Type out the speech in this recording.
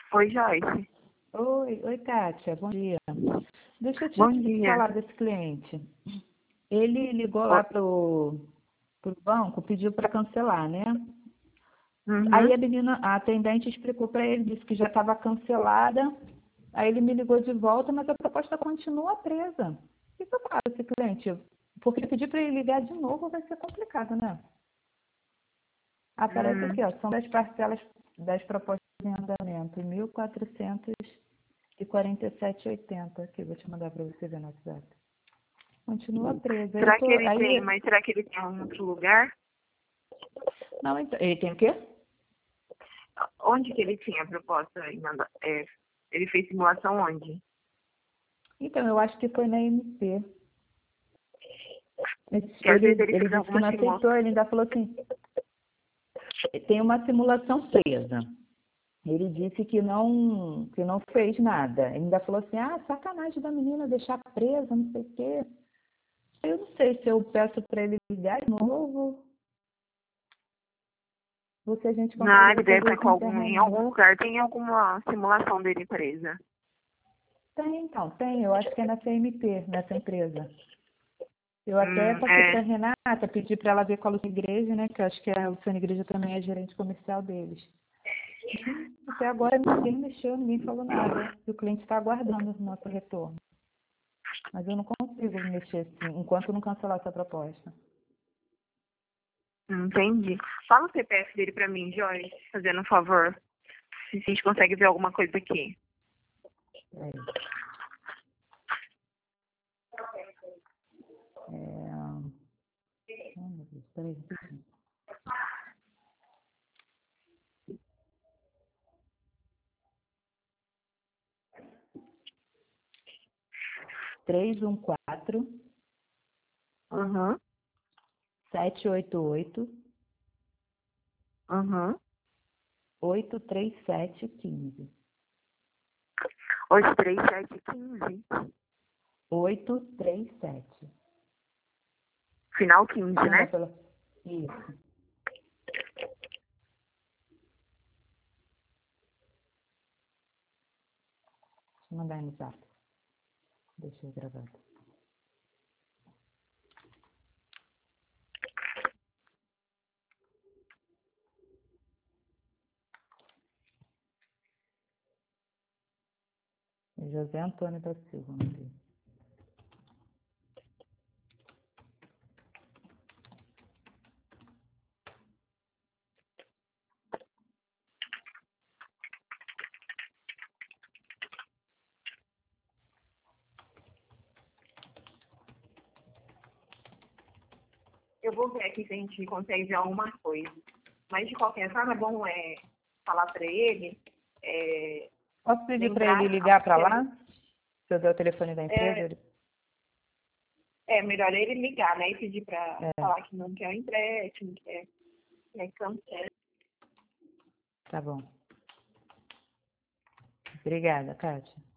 Oi, Joyce. Oi, Kátia, bom dia. Deixa eu Bom te dia. falar desse cliente. Ele ligou lá pro banco, pediu para cancelar, né? Aí Uhum. a atendente explicou para ele, disse que já estava cancelada. Aí ele me ligou de volta, mas a proposta continua presa. O que eu faço esse cliente? Porque pedir para ele ligar de novo vai ser complicado, né? Aparece Hum. aqui, ó, são das parcelas das propostas em andamento, 1.447,80. Aqui, vou te mandar para você ver no WhatsApp. Continua presa. Será que ele tem, mas será que ele tem um outro lugar? Não, então, ele tem o quê? Onde que ele tinha a proposta? Ele fez simulação onde? Então, eu acho que foi na MP. Que às vezes ele Ele fez disse que alguma não simulação. aceitou, ele ainda falou assim, tem uma simulação presa. Ele disse que não fez nada. Ele ainda falou assim, sacanagem da menina deixar presa, não sei o quê. Eu não sei se eu peço para ele ligar de novo, ou se a gente Na consegue área deve resolver estar isso com em internamente. algum lugar, tem alguma simulação dele presa. Tem, eu acho que é na CMP, nessa empresa. Eu até passei para a É. Renata, pedi para ela ver com a Luciana Igreja, né? Que eu acho que a Luciana Igreja também é gerente comercial deles. Até agora ninguém mexeu, ninguém falou nada. E o cliente está aguardando o nosso retorno. Mas eu não consigo mexer assim, enquanto não cancelar essa proposta. Entendi. Fala o CPF dele pra mim, Joyce, fazendo um favor. Se a gente consegue ver alguma coisa aqui. Peraí. Ai, meu Deus, peraí, rapidinho. Três um quatro Uhum. 788 Uhum. 83715. 83715. 837. Final 15, Vou mandar né? pela. Isso. Deixa eu mandar aí no zap. Deixa eu gravar. José Antônio da Silva. Maria. Eu vou ver aqui se a gente consegue ver alguma coisa. Mas, de qualquer forma, é bom falar para ele, Posso pedir para ele lembrar... ligar para lá? Se eu der o telefone da empresa? É, é melhor ele ligar, né? E pedir para É, falar que não quer o empréstimo, quer cancela. tá bom. Obrigada, Kátia.